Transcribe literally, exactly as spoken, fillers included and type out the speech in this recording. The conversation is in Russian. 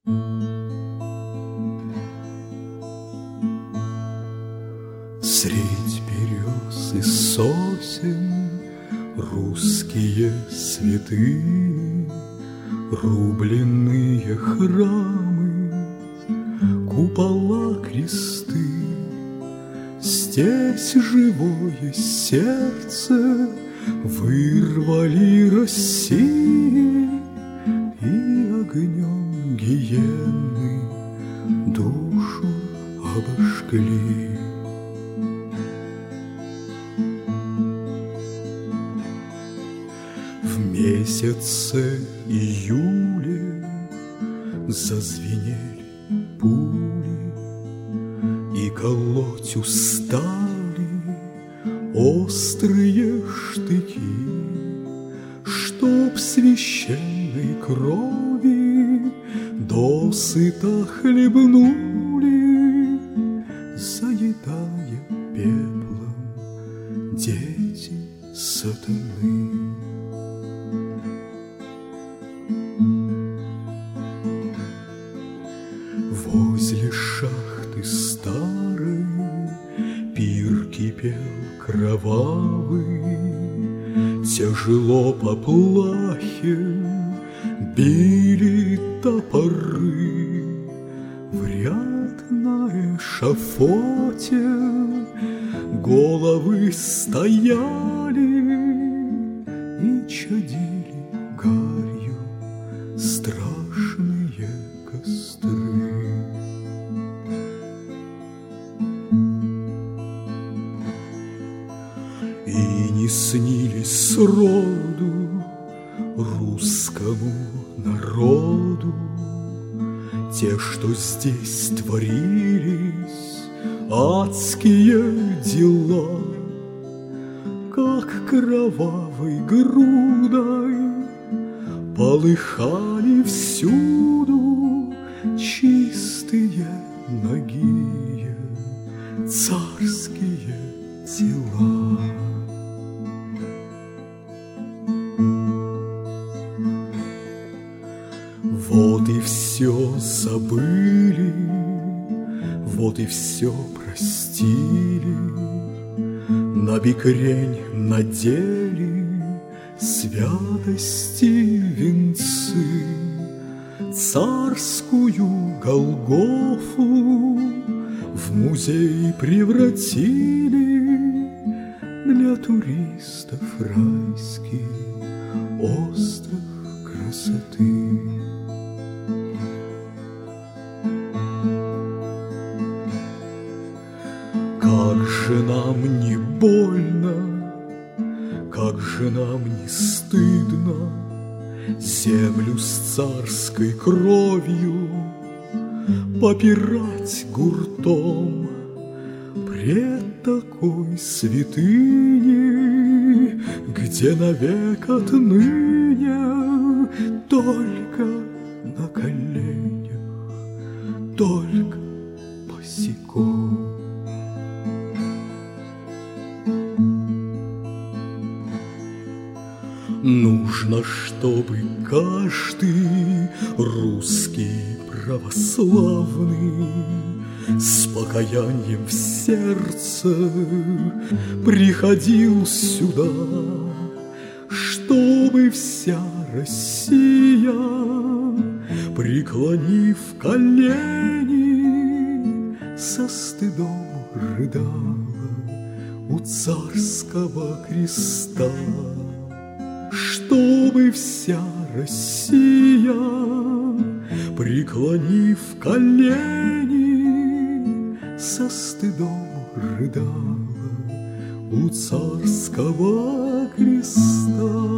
Средь берез и сосен русские святыни, рубленные храмы, купола, кресты. Здесь живое сердце вырвали России и огнем гиенны душу обожгли. В месяце июле зазвенели пули, и колоть устали острые штыки, чтоб священной крови досыта хлебнули, заедая пеплом дети сатаны. Возле шахты старой пир кипел кровавый, тяжело по плахе били топоры. В ряд на эшафоте головы стояли и чадили гарью страшные костры. И не снились сроду русскому народу те, что здесь творились адские дела, как кровавой грудой полыхали всюду чистые, нагие царские тела. Вот и все забыли, вот и все простили, на бекрень надели святости венцы, царскую Голгофу в музей превратили, для туристов райский остров красоты. Как же нам не больно, как же нам не стыдно землю с царской кровью попирать гуртом пред такой святыней, где навек отныне только на коленях, только босиком. Нужно, чтобы каждый русский православный с покаянием в сердце приходил сюда, чтобы вся Россия, преклонив колени, со стыдом рыдала у царского креста. Чтобы вся Россия, преклонив колени, со стыдом рыдала у царского креста.